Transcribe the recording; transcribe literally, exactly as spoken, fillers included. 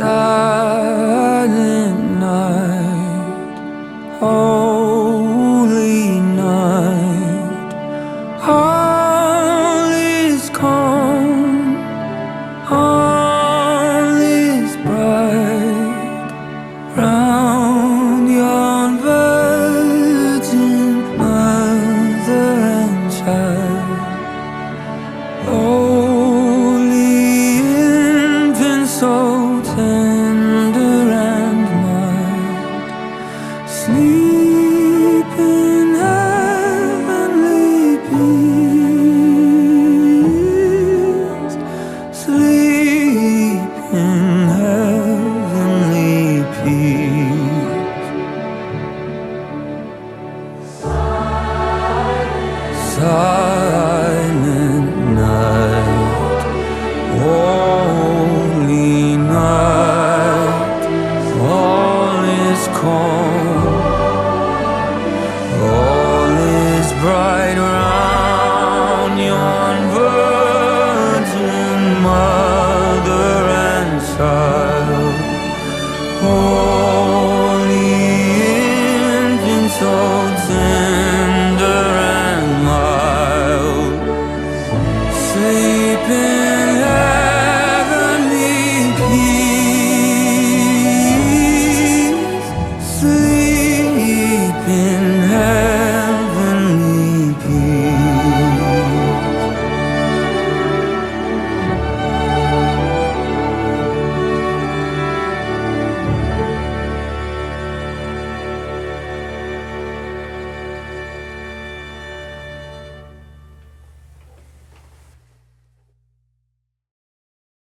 silent night, holy night. All is calm, all is bright round yon virgin mother and child. Holy infant, so tender and mild, sleep in heavenly peace, sleep in